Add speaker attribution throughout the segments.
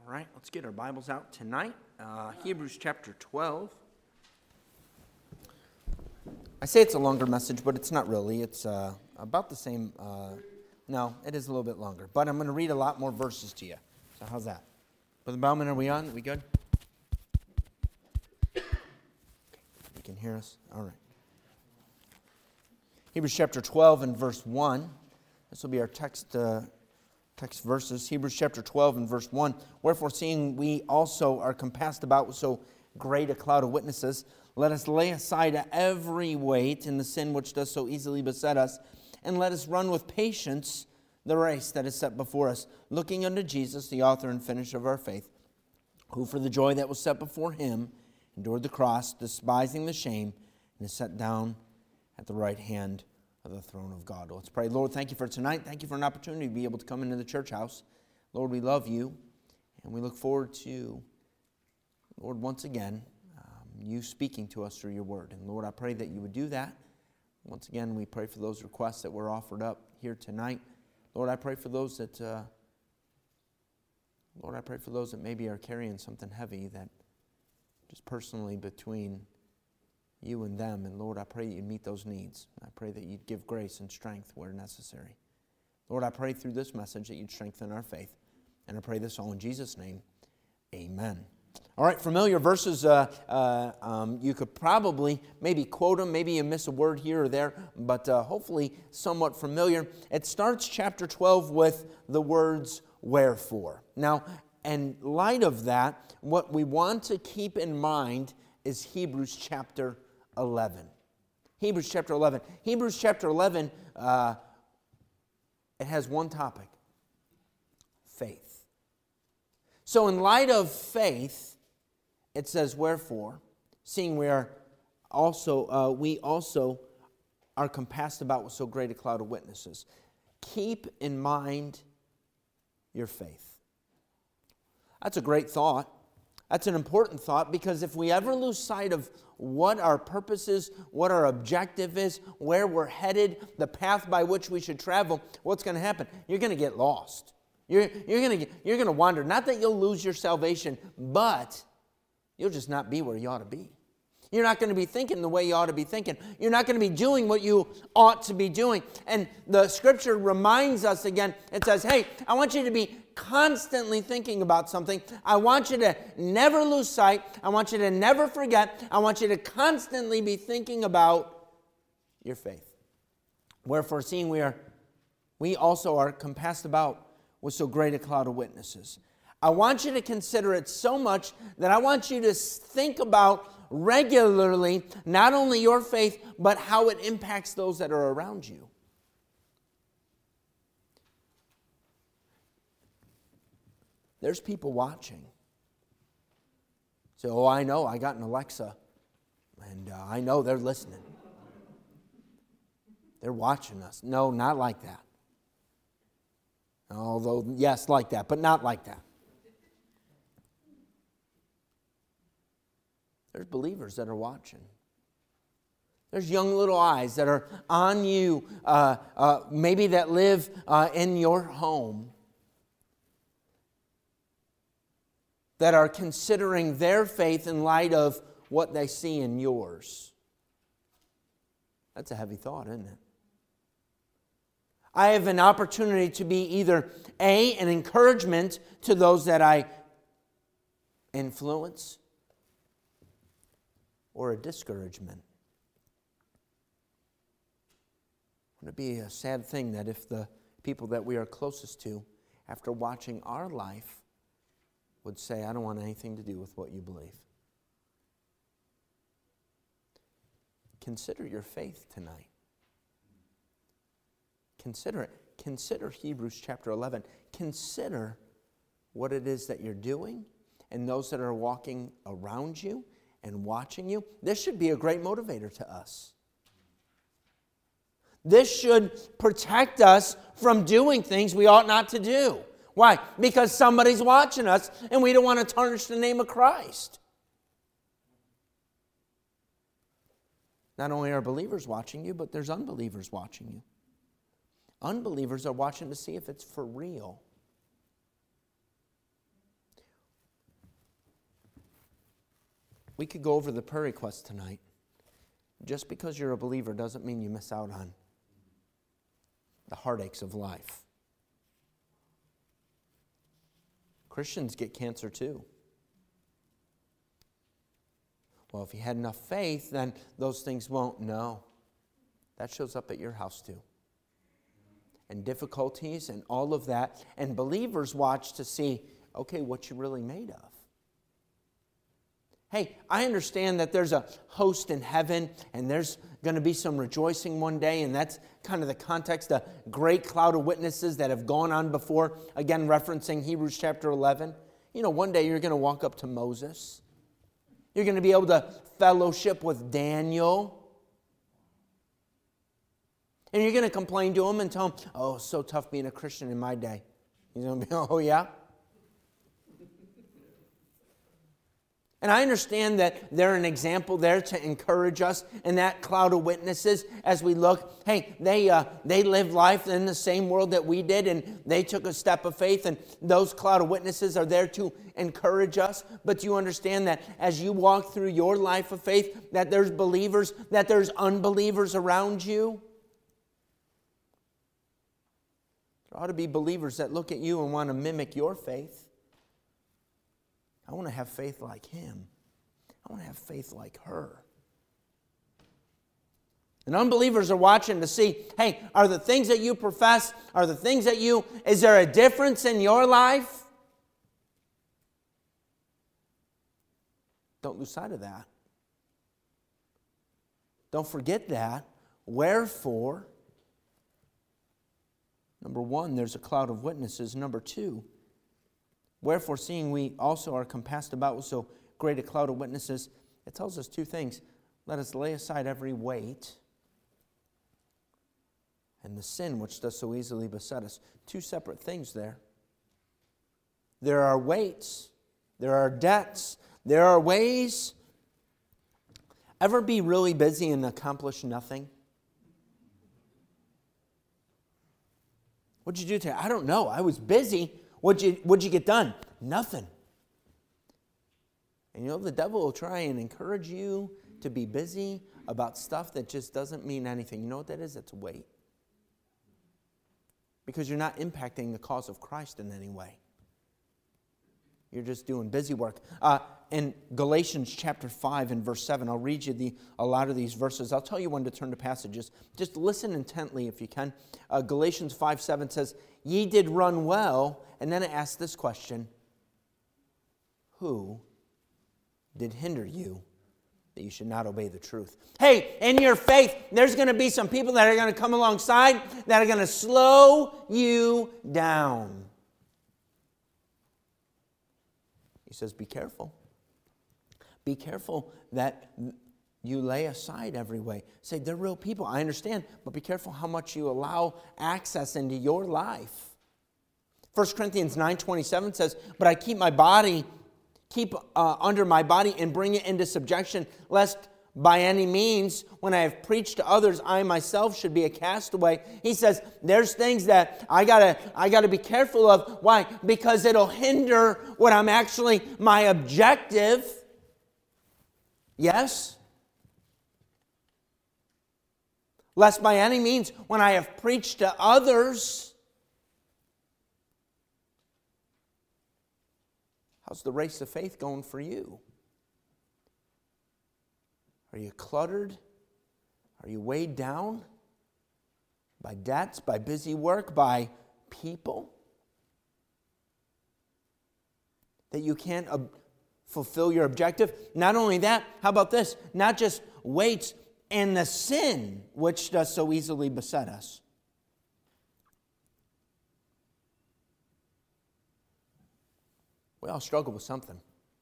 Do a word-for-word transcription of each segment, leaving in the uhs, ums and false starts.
Speaker 1: All right, let's get our Bibles out tonight. Uh, Hebrews chapter twelve. I say it's a longer message, but it's not really. It's uh, about the same. Uh, no, it is a little bit longer. But I'm going to read a lot more verses to you. So how's that? Brother Bauman, are we on? Are we good? You can hear us? All right. Hebrews chapter twelve and verse one. This will be our text uh, text verses. Hebrews chapter twelve and verse one. Wherefore, seeing we also are compassed about with so great a cloud of witnesses, let us lay aside every weight and the sin which does so easily beset us, and let us run with patience the race that is set before us, looking unto Jesus, the author and finisher of our faith, who for the joy that was set before him endured the cross, despising the shame, and is set down at the right hand of the throne of God. Let's pray. Lord, thank you for tonight. Thank you for an opportunity to be able to come into the church house. Lord, we love you, and we look forward to, Lord, once again, um, you speaking to us through your word. And Lord, I pray that you would do that. Once again, we pray for those requests that were offered up here tonight. Lord, I pray for those that, uh, Lord, I pray for those that maybe are carrying something heavy that just personally between you and them. And Lord, I pray that you'd meet those needs. I pray that you'd give grace and strength where necessary. Lord, I pray through this message that you'd strengthen our faith. And I pray this all in Jesus' name. Amen. All right, familiar verses. Uh, uh, um, you could probably maybe quote them. Maybe you miss a word here or there, but uh, hopefully somewhat familiar. It starts chapter twelve with the words, wherefore. Now, in light of that, what we want to keep in mind is Hebrews chapter eleven. Hebrews chapter eleven. Hebrews chapter eleven, uh, it has one topic, faith. So in light of faith, it says, wherefore, seeing we are also, uh, we also are compassed about with so great a cloud of witnesses. Keep in mind your faith. That's a great thought. That's an important thought, because if we ever lose sight of what our purpose is, what our objective is, where we're headed, the path by which we should travel, what's going to happen? You're going to get lost. You're, you're going to you're going to wander. Not that you'll lose your salvation, but you'll just not be where you ought to be. You're not going to be thinking the way you ought to be thinking. You're not going to be doing what you ought to be doing. And the Scripture reminds us again, it says, hey, I want you to be constantly thinking about something. I want you to never lose sight. I want you to never forget. I want you to constantly be thinking about your faith. Wherefore, seeing we are, we also are compassed about with so great a cloud of witnesses. I want you to consider it so much that I want you to think about regularly not only your faith, but how it impacts those that are around you. There's people watching. So, oh, I know, I got an Alexa, and uh, I know they're listening. They're watching us. No, not like that. Although, yes, like that, but not like that. There's believers that are watching. There's young little eyes that are on you, uh, uh, maybe that live uh, in your home, that are considering their faith in light of what they see in yours. That's a heavy thought, isn't it? I have an opportunity to be either A, an encouragement to those that I influence, or a discouragement. Would it be a sad thing that if the people that we are closest to, after watching our life, would say, I don't want anything to do with what you believe? Consider your faith tonight. Consider it. Consider Hebrews chapter eleven. Consider what it is that you're doing and those that are walking around you and watching you. This should be a great motivator to us. This should protect us from doing things we ought not to do. Why? Because somebody's watching us and we don't want to tarnish the name of Christ. Not only are believers watching you, but there's unbelievers watching you. Unbelievers are watching to see if it's for real. We could go over the prayer requests tonight. Just because you're a believer doesn't mean you miss out on the heartaches of life. Christians get cancer too. Well, if you had enough faith, then those things won't. No. That shows up at your house too. And difficulties and all of that. And believers watch to see, okay, what you really made of. Hey, I understand that there's a host in heaven and there's going to be some rejoicing one day, and that's kind of the context, a great cloud of witnesses that have gone on before, again referencing Hebrews chapter eleven. You know, one day you're going to walk up to Moses. You're going to be able to fellowship with Daniel. And you're going to complain to him and tell him, oh, it's so tough being a Christian in my day. He's going to be, oh yeah? And I understand that they're an example there to encourage us in that cloud of witnesses as we look. Hey, they uh, they lived life in the same world that we did, and they took a step of faith, and those cloud of witnesses are there to encourage us. But you understand that as you walk through your life of faith, that there's believers, that there's unbelievers around you. There ought to be believers that look at you and want to mimic your faith. I want to have faith like him. I want to have faith like her. And unbelievers are watching to see, hey, are the things that you profess, are the things that you, is there a difference in your life? Don't lose sight of that. Don't forget that. Wherefore, number one, there's a cloud of witnesses. Number two, wherefore, seeing we also are compassed about with so great a cloud of witnesses, it tells us two things. Let us lay aside every weight and the sin which does so easily beset us. Two separate things there. There are weights. There are debts. There are ways. Ever be really busy and accomplish nothing? What'd you do today? I don't know. I was busy. What'd you, what'd you get done? Nothing. And you know, the devil will try and encourage you to be busy about stuff that just doesn't mean anything. You know what that is? That's weight. Because you're not impacting the cause of Christ in any way. You're just doing busy work. Uh, in Galatians chapter five and verse seven, I'll read you the, a lot of these verses. I'll tell you when to turn to passages. Just listen intently if you can. Uh, Galatians five seven says, ye did run well. And then it asks this question, who did hinder you that you should not obey the truth? Hey, in your faith, there's going to be some people that are going to come alongside that are going to slow you down. He says, be careful. Be careful that you lay aside every way. Say, they're real people. I understand, but be careful how much you allow access into your life. First Corinthians nine twenty-seven says, but I keep my body, keep uh, under my body and bring it into subjection, lest by any means, when I have preached to others, I myself should be a castaway. He says, there's things that I gotta, I gotta be careful of. Why? Because it'll hinder what I'm actually, my objective. Yes? Lest by any means, when I have preached to others. How's the race of faith going for you? Are you cluttered? Are you weighed down by debts, by busy work, by people? That you can't ob- fulfill your objective? Not only that, how about this? Not just weights and the sin which does so easily beset us. We all struggle with something.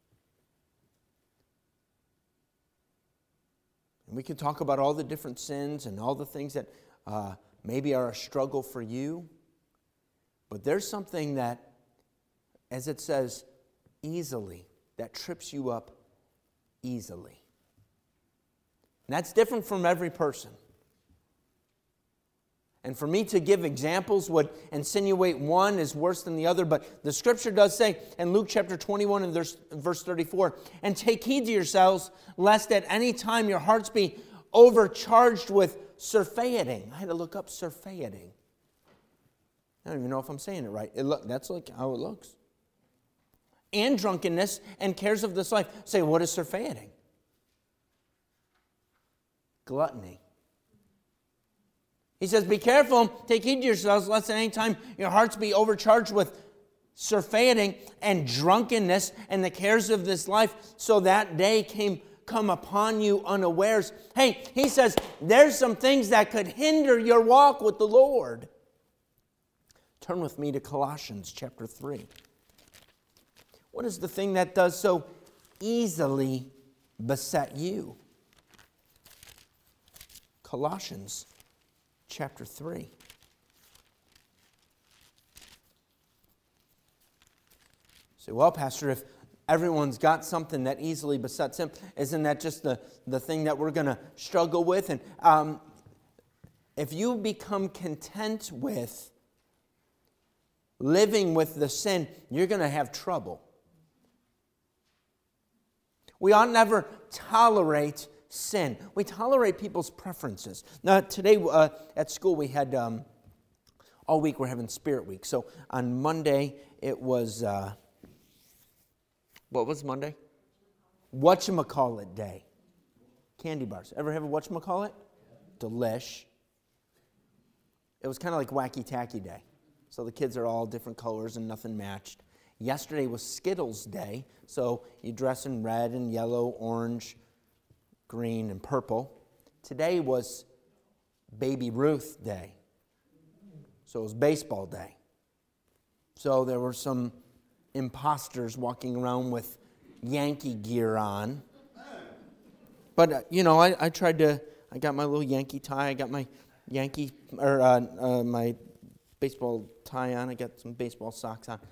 Speaker 1: And we can talk about all the different sins and all the things that uh, maybe are a struggle for you. But there's something that, as it says, easily, that trips you up easily. And that's different from every person. And for me to give examples would insinuate one is worse than the other, but the Scripture does say in Luke chapter twenty-one and verse thirty-four, and take heed to yourselves, lest at any time your hearts be overcharged with surfeiting. I had to look up surfeiting. I don't even know if I'm saying it right. It look, that's like how it looks. And drunkenness and cares of this life. Say, what is surfeiting? Gluttony. He says, be careful, take heed to yourselves, lest at any time your hearts be overcharged with surfeiting and drunkenness and the cares of this life, so that day came come upon you unawares. Hey, he says, there's some things that could hinder your walk with the Lord. Turn with me to Colossians chapter three. What is the thing that does so easily beset you? Colossians chapter three. Say, well, Pastor, if everyone's got something that easily besets him, isn't that just the, the thing that we're going to struggle with? And um, if you become content with living with the sin, you're going to have trouble. We ought never tolerate sin. We tolerate people's preferences. Now, today uh, at school we had, um, all week we're having Spirit Week. So on Monday it was, uh, what was Monday? Whatchamacallit Day. Candy bars. Ever have a whatchamacallit? Delish. It was kind of like Wacky Tacky Day. So the kids are all different colors and nothing matched. Yesterday was Skittles Day. So you dress in red and yellow, orange, green, and purple. Today was Baby Ruth Day. So it was baseball day. So there were some imposters walking around with Yankee gear on. But, uh, you know, I, I tried to, I got my little Yankee tie. I got my Yankee, or uh, uh, my baseball tie on. I got some baseball socks on.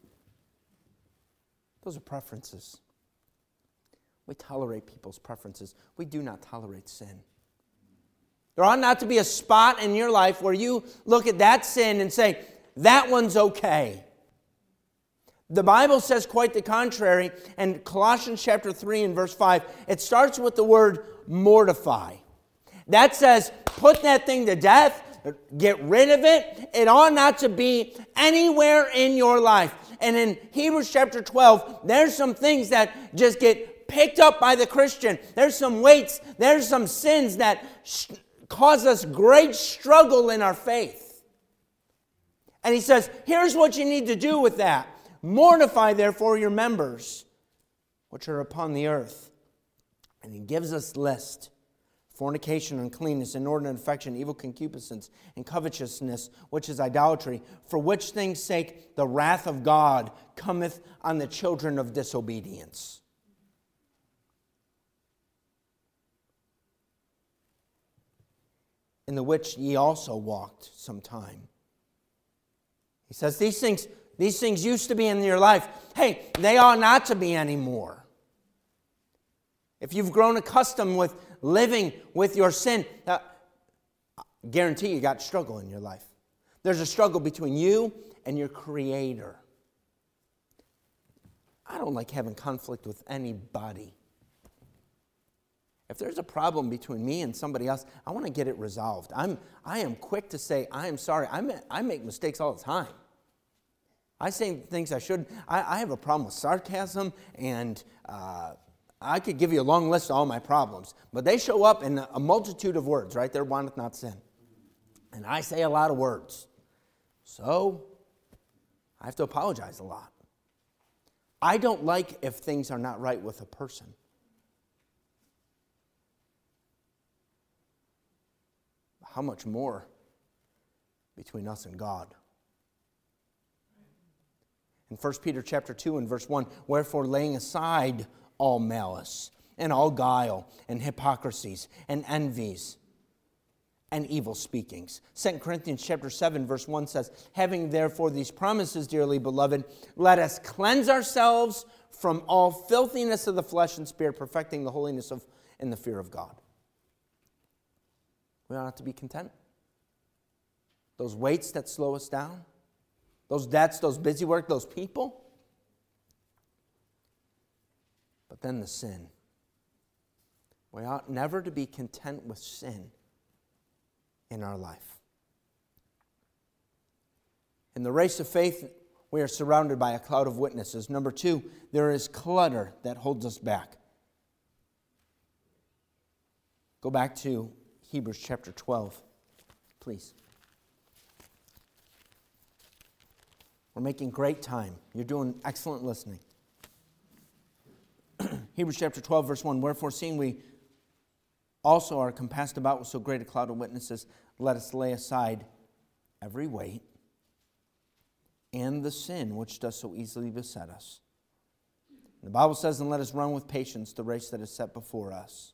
Speaker 1: Those are preferences. We tolerate people's preferences. We do not tolerate sin. There ought not to be a spot in your life where you look at that sin and say, that one's okay. The Bible says quite the contrary. And Colossians chapter three and verse five, it starts with the word mortify. That says, put that thing to death, get rid of it. It ought not to be anywhere in your life. And in Hebrews chapter twelve, there's some things that just get picked up by the Christian. There's some weights, there's some sins that sh- cause us great struggle in our faith. And he says, here's what you need to do with that. Mortify, therefore, your members, which are upon the earth. And he gives us list. Fornication, uncleanness, inordinate affection, evil concupiscence, and covetousness, which is idolatry, for which things' sake the wrath of God cometh on the children of disobedience. In the which ye also walked sometime. He says these things, these things used to be in your life. Hey, they ought not to be anymore. If you've grown accustomed with living with your sin, uh, I guarantee you got struggle in your life. There's a struggle between you and your Creator. I don't like having conflict with anybody. If there's a problem between me and somebody else, I want to get it resolved. I'm, I am quick to say, I am sorry. I, ma- I make mistakes all the time. I say things I shouldn't. I, I have a problem with sarcasm, and uh, I could give you a long list of all my problems, but they show up in a multitude of words, right? There wanteth not sin. And I say a lot of words. So I have to apologize a lot. I don't like if things are not right with a person. How much more between us and God? In First Peter chapter two and verse one, wherefore laying aside all malice and all guile and hypocrisies and envies and evil speakings. Second Corinthians chapter seven verse one says, having therefore these promises, dearly beloved, let us cleanse ourselves from all filthiness of the flesh and spirit, perfecting the holiness of in the fear of God. We ought not to be content. those weights that slow us down, those debts, those busy work, those people. But then the sin. We ought never to be content with sin in our life. In the race of faith, we are surrounded by a cloud of witnesses. Number two, there is clutter that holds us back. Go back to Hebrews chapter twelve, please. We're making great time. You're doing excellent listening. Hebrews chapter twelve, verse one, wherefore seeing we also are compassed about with so great a cloud of witnesses, let us lay aside every weight and the sin which does so easily beset us. The Bible says, and let us run with patience the race that is set before us.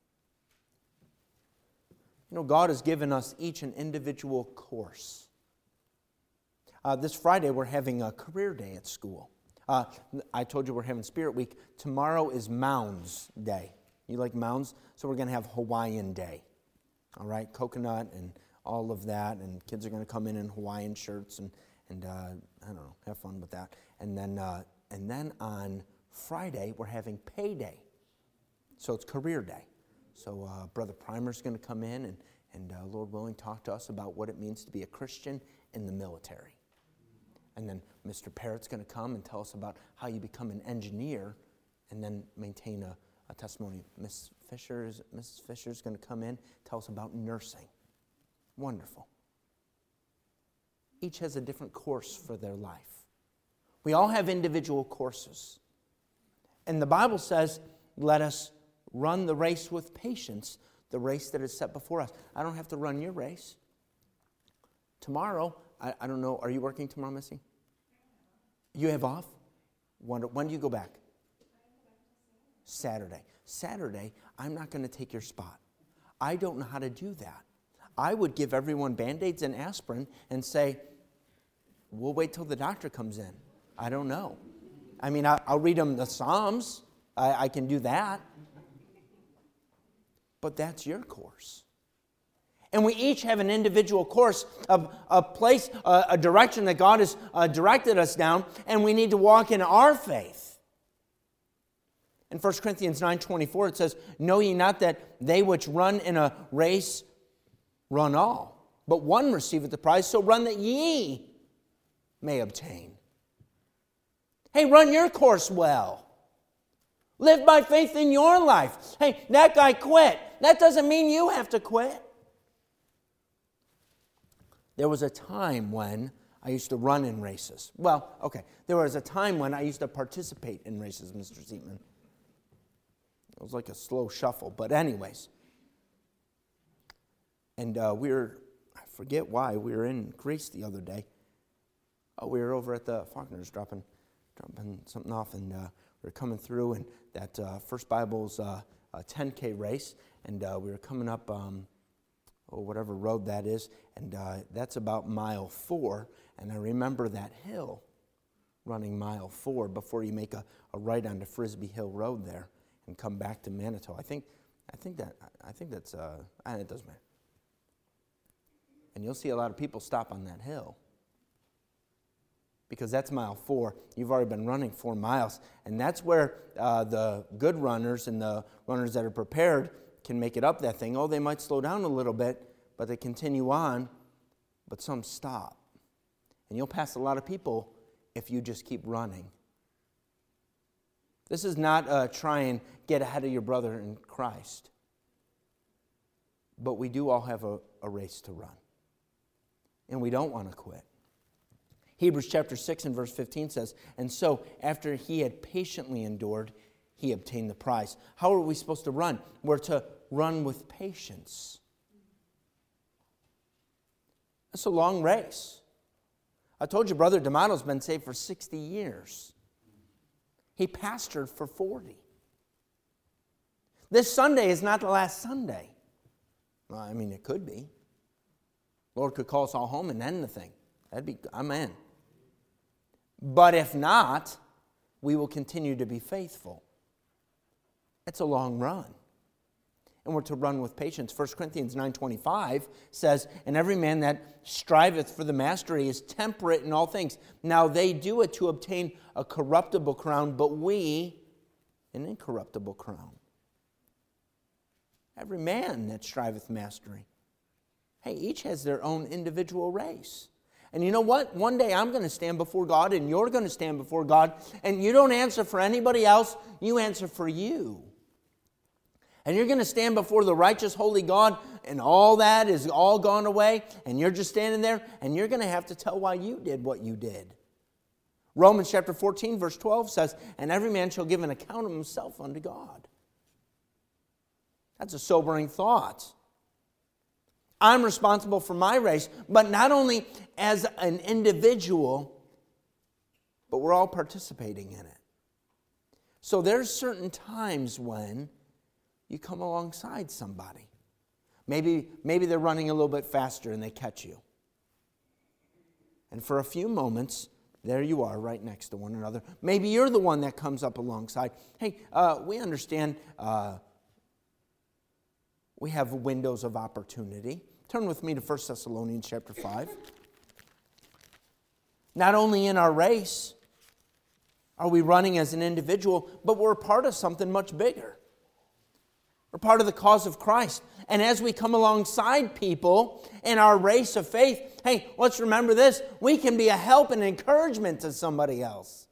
Speaker 1: You know, God has given us each an individual course. Uh, this Friday, we're having a career day at school. Uh, I told you we're having Spirit Week. Tomorrow is Mounds Day. You like mounds? So we're going to have Hawaiian Day. All right, coconut and all of that, and kids are going to come in in Hawaiian shirts and and uh, I don't know, have fun with that. And then uh, and then on Friday we're having Pay Day. So it's Career Day. So uh, Brother Primer's going to come in and and uh, Lord willing talk to us about what it means to be a Christian in the military. And then Mister Parrott's going to come and tell us about how you become an engineer and then maintain a A testimony. Miss Fisher's, Missus Fisher's going to come in, tell us about nursing. Wonderful. Each has a different course for their life. We all have individual courses. And the Bible says, let us run the race with patience, the race that is set before us. I don't have to run your race. Tomorrow, I, I don't know, are you working tomorrow, Missy? You have off? Wonder, when do you go back? Saturday. Saturday, I'm not going to take your spot. I don't know how to do that. I would give everyone Band-Aids and aspirin and say, we'll wait till the doctor comes in. I don't know. I mean, I, I'll read them the Psalms. I, I can do that. But that's your course. And we each have an individual course, of a place, a, a direction that God has uh, directed us down, and we need to walk in our faith. In First Corinthians nine twenty-four, it says, know ye not that they which run in a race run all, but one receiveth the prize, so run that ye may obtain. Hey, run your course well. Live by faith in your life. Hey, that guy quit. That doesn't mean you have to quit. There was a time when I used to run in races. Well, okay, there was a time when I used to participate in races, Mister Zeetman. It was like a slow shuffle, but anyways. And uh, we were, I forget why, we were in Greece the other day. Oh, we were over at the Faulkner's dropping, dropping something off, and uh, we were coming through, and that uh, First Bible's uh, uh, ten K race, and uh, we were coming up, um, oh, whatever road that is, and uh, that's about mile four, and I remember that hill, running mile four before you make a, a right onto Frisbee Hill Road there. And come back to Manitou. I think, I think that, I think that's, uh, it doesn't matter. And you'll see a lot of people stop on that hill because that's mile four. You've already been running four miles, and that's where uh, the good runners and the runners that are prepared can make it up that thing. Oh, they might slow down a little bit, but they continue on. But some stop, and you'll pass a lot of people if you just keep running. This is not uh, try and get ahead of your brother in Christ. But we do all have a, a race to run. And we don't want to quit. Hebrews chapter six and verse fifteen says, and so after he had patiently endured, he obtained the prize. How are we supposed to run? We're to run with patience. That's a long race. I told you, Brother D'Amato's been saved for sixty years. He pastored for forty. This Sunday is not the last Sunday. Well, I mean, it could be. Lord could call us all home and end the thing. That'd be, I'm in. But if not, we will continue to be faithful. It's a long run. And we're to run with patience. First Corinthians nine twenty-five says, and every man that striveth for the mastery is temperate in all things. Now they do it to obtain a corruptible crown, but we an incorruptible crown. Every man that striveth mastery. Hey, each has their own individual race. And you know what? One day I'm going to stand before God and you're going to stand before God, and you don't answer for anybody else, you answer for you. And you're going to stand before the righteous, holy God, and all that is all gone away, and you're just standing there, and you're going to have to tell why you did what you did. Romans chapter fourteen, verse twelve says, and every man shall give an account of himself unto God. That's a sobering thought. I'm responsible for my race, but not only as an individual, but we're all participating in it. So there's certain times when you come alongside somebody. Maybe, maybe they're running a little bit faster and they catch you. And for a few moments, there you are right next to one another. Maybe you're the one that comes up alongside. Hey, uh, we understand uh, we have windows of opportunity. Turn with me to First Thessalonians chapter five. Not only in our race are we running as an individual, but we're a part of something much bigger. We're part of the cause of Christ. And as we come alongside people in our race of faith, hey, let's remember this. We can be a help and encouragement to somebody else.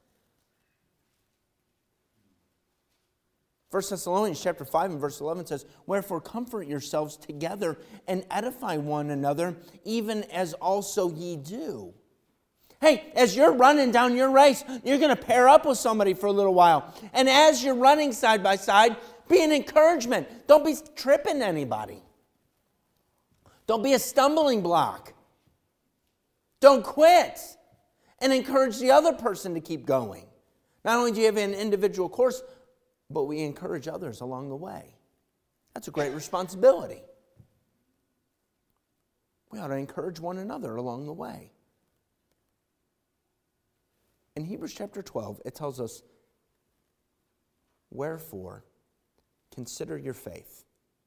Speaker 1: First Thessalonians chapter five and verse eleven says, wherefore comfort yourselves together and edify one another, even as also ye do. Hey, as you're running down your race, you're going to pair up with somebody for a little while. And as you're running side by side, be an encouragement. Don't be tripping anybody. Don't be a stumbling block. Don't quit. And encourage the other person to keep going. Not only do you have an individual course, but we encourage others along the way. That's a great responsibility. We ought to encourage one another along the way. In Hebrews chapter twelve, it tells us, wherefore, consider your faith.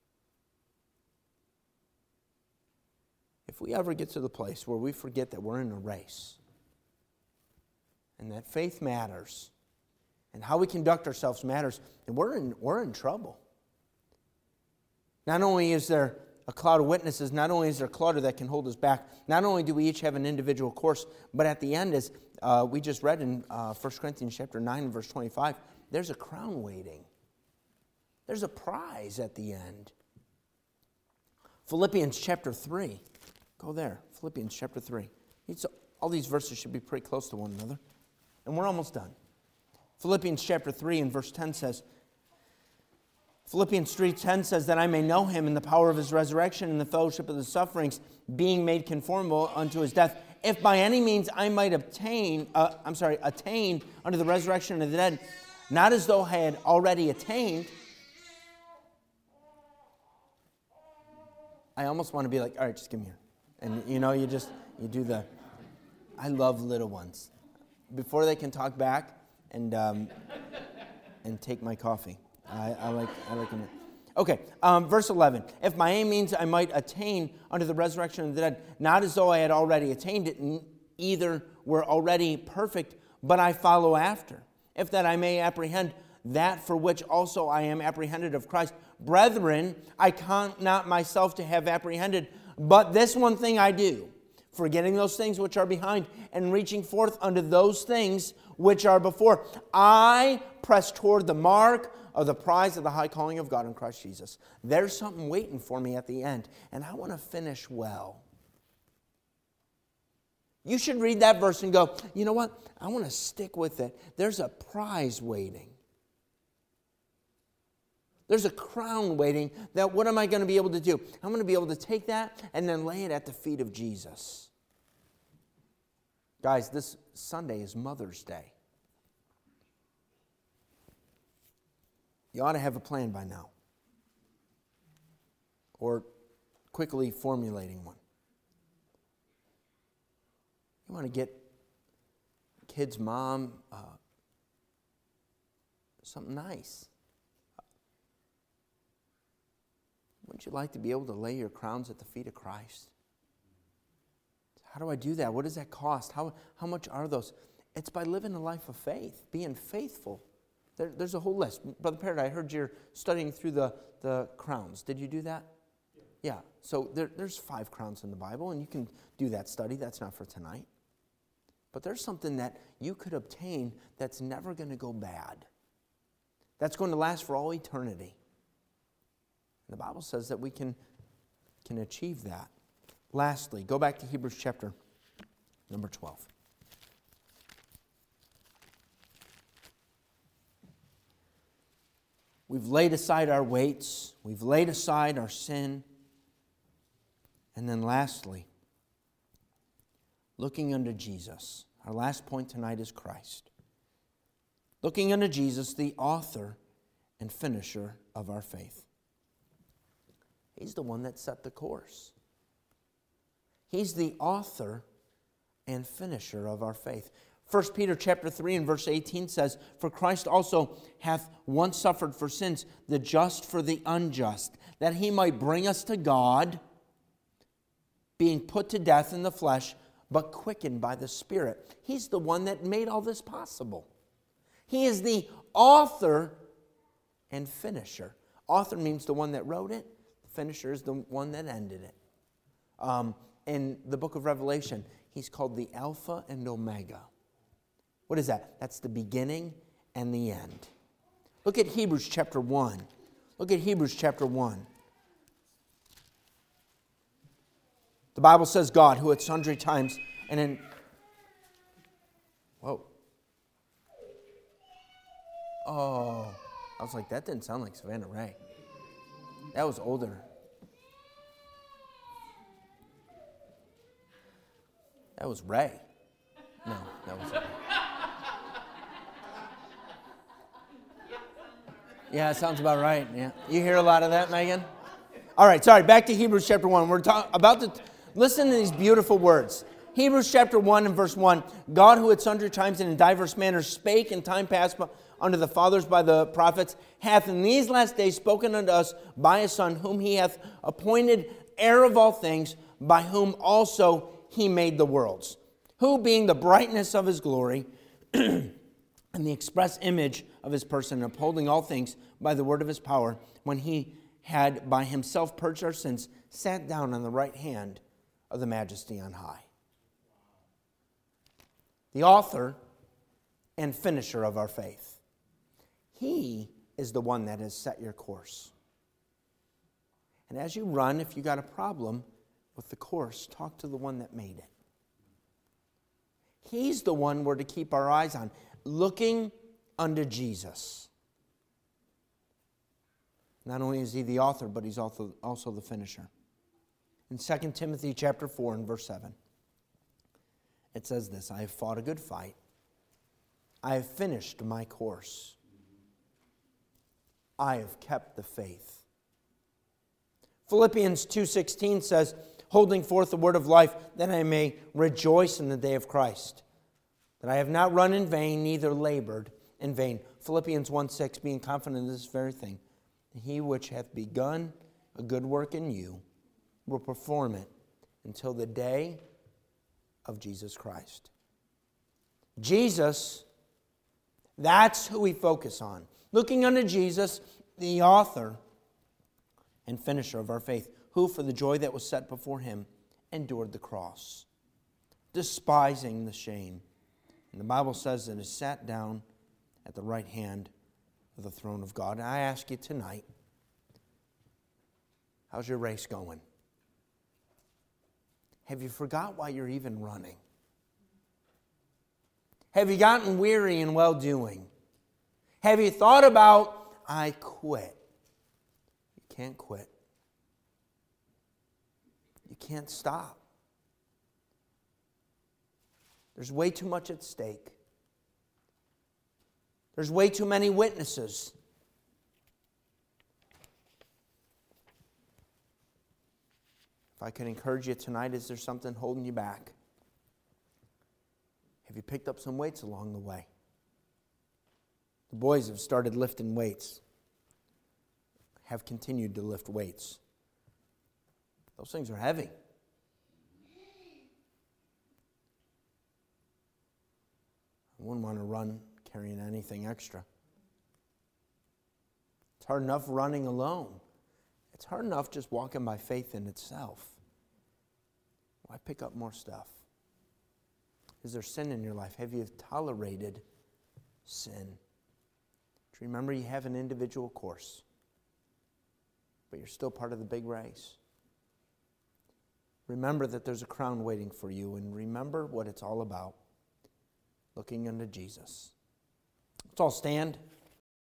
Speaker 1: If we ever get to the place where we forget that we're in a race and that faith matters and how we conduct ourselves matters, then we're in, we're in trouble. Not only is there a cloud of witnesses, not only is there a clutter that can hold us back, not only do we each have an individual course, but at the end, as uh, we just read in uh, First Corinthians chapter nine and verse twenty-five, there's a crown waiting. There's a prize at the end. Philippians chapter three. Go there. Philippians chapter three. It's, all these verses should be pretty close to one another. And we're almost done. Philippians chapter three and verse ten says, Philippians three ten says, that I may know him in the power of his resurrection and the fellowship of the sufferings, being made conformable unto his death, if by any means I might obtain, uh, I'm sorry, attain unto the resurrection of the dead, not as though I had already attained. I almost want to be like, all right, just give me here. And you know, you just, you do the, I love little ones. Before they can talk back and um, and take my coffee. I, I like I like them. Okay, um, verse eleven. If by any means I might attain unto the resurrection of the dead, not as though I had already attained it, either were already perfect, but I follow after. If that I may apprehend that for which also I am apprehended of Christ. Brethren, I count not myself to have apprehended, but this one thing I do, forgetting those things which are behind, and reaching forth unto those things which are before. I press toward the mark of the prize of the high calling of God in Christ Jesus. There's something waiting for me at the end, and I want to finish well. You should read that verse and go, you know what? I want to stick with it. There's a prize waiting. There's a crown waiting that what am I going to be able to do? I'm going to be able to take that and then lay it at the feet of Jesus. Guys, this Sunday is Mother's Day. You ought to have a plan by now. Or quickly formulating one. You want to get kid's mom uh, something nice. Wouldn't you like to be able to lay your crowns at the feet of Christ? How do I do that? What does that cost? How, how much are those? It's by living a life of faith, being faithful. There, there's a whole list. Brother Parrott, I heard you're studying through the, the crowns. Did you do that? Yeah. yeah. So there, there's five crowns in the Bible, and you can do that study. That's not for tonight. But there's something that you could obtain that's never going to go bad. That's going to last for all eternity. The Bible says that we can, can achieve that. Lastly, go back to Hebrews chapter number twelve. We've laid aside our weights. We've laid aside our sin. And then lastly, looking unto Jesus. Our last point tonight is Christ. Looking unto Jesus, the author and finisher of our faith. He's the one that set the course. He's the author and finisher of our faith. First Peter chapter three and verse eighteen says, For Christ also hath once suffered for sins, the just for the unjust, that he might bring us to God, being put to death in the flesh, but quickened by the Spirit. He's the one that made all this possible. He is the author and finisher. Author means the one that wrote it. Finisher is the one that ended it. Um, in the book of Revelation, he's called the Alpha and Omega. What is that? That's the beginning and the end. Look at Hebrews chapter one. Look at Hebrews chapter one. The Bible says God, who at sundry times and in... Whoa. Oh, I was like, that didn't sound like Savannah Ray. That was older. That was Ray. No, that was... Yeah, it sounds about right. Yeah, you hear a lot of that, Megan? All right, sorry, back to Hebrews chapter one. We're ta- about to... T- listen to these beautiful words. Hebrews chapter one and verse one. God, who at sundry times and in diverse manners spake in time past unto the fathers by the prophets, hath in these last days spoken unto us by his Son, whom he hath appointed heir of all things, by whom also he made the worlds, who being the brightness of his glory and the express image of his person, upholding all things by the word of his power, when he had by himself purged our sins, sat down on the right hand of the majesty on high. The author and finisher of our faith. He is the one that has set your course. And as you run, if you got a problem with the course, talk to the one that made it. He's the one we're to keep our eyes on, looking unto Jesus. Not only is he the author, but he's also, also the finisher. In Second Timothy chapter four and verse seven, it says this, I have fought a good fight. I have finished my course. I have kept the faith. Philippians two sixteen says, holding forth the word of life, that I may rejoice in the day of Christ, that I have not run in vain, neither labored in vain. Philippians one six, being confident of this very thing, he which hath begun a good work in you will perform it until the day of Jesus Christ. Jesus, that's who we focus on. Looking unto Jesus, the author and finisher of our faith, who for the joy that was set before him endured the cross, despising the shame. And the Bible says that he sat down at the right hand of the throne of God. And I ask you tonight, how's your race going? Have you forgot why you're even running? Have you gotten weary in well-doing? Have you thought about, I quit? You can't quit. You can't stop. There's way too much at stake. There's way too many witnesses. If I could encourage you tonight, is there something holding you back? Have you picked up some weights along the way? The boys have started lifting weights, have continued to lift weights. Those things are heavy. I wouldn't want to run carrying anything extra. It's hard enough running alone. It's hard enough just walking by faith in itself. Why pick up more stuff? Is there sin in your life? Have you tolerated sin? Remember, you have an individual course, but you're still part of the big race. Remember that there's a crown waiting for you, and remember what it's all about, looking unto Jesus. Let's all stand.